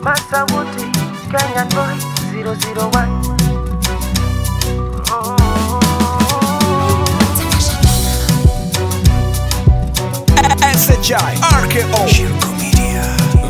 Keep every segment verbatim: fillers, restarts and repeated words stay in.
Masawuti, Kenyan boy, zero zero one. Oh. S H I R K O Shirko Media.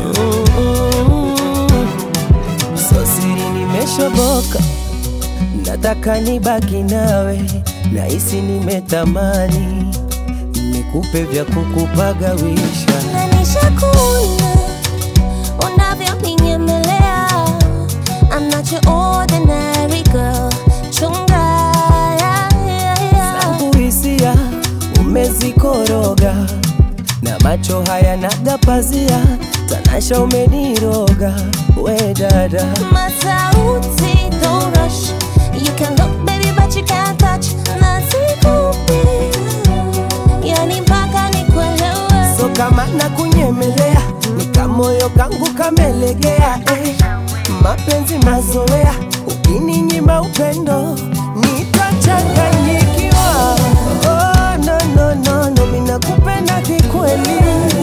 So siri nimeshoboka, nataka nibaki nawe, nahisi nimetamani nikupe vya kukupagawisha. Na nishakuna unavyonimelea, I'm not your ordinary girl. Chunga yeah, yeah, yeah. Zangu hisia umezikoroga, na macho haya nagapazia, tanasha umeniroga, we dada. Masauti, don't rush. You can look baby but you can't touch. Nasikupi, yani mpaka nikuelewe. So kama nakunyemelea, nika moyo kangu kamelegea, eh. Mapenzi mazoea, ukininyima upendo nitachanganyikiwa. Oh no no no no, mimi nakupenda kikweli.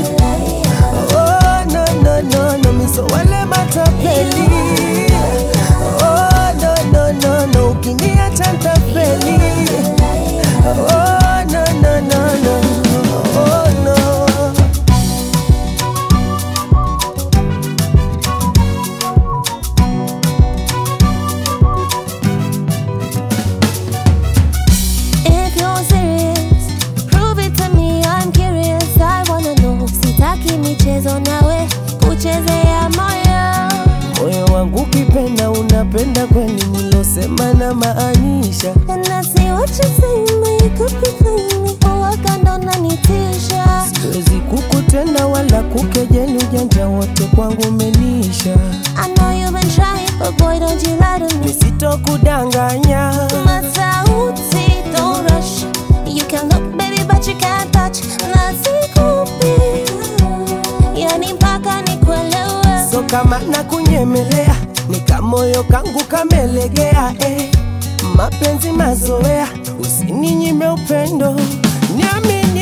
Oh no no no no, mimi so wale matapeli. Oh no no no no, ukiniacha nitafeli. Oh no no no no, oh no. If you're serious, prove it to me, I'm curious, I wanna know. Sitaki michezo nawe, kuchezea moyo. Moyo wangu kipenda, unapenda kweli, nilosema na maanisha. And I see what you're saying, but you could be playing me. Uwaga ndo unanitisha. Siwezi kukutenda wala kukejeli, ujanja wote kwangu umenisha. I know you've been trying, but boy don't you lie to me. Nisitokudanganya. Masauti, don't rush. You can look baby but you can't touch. Nasikupi, yani mpaka nikuelewe. So kama nakunyemelea, nika moyo kangu kamelegea, eh. Mapenzi mazoea, usininyime upendo, niamini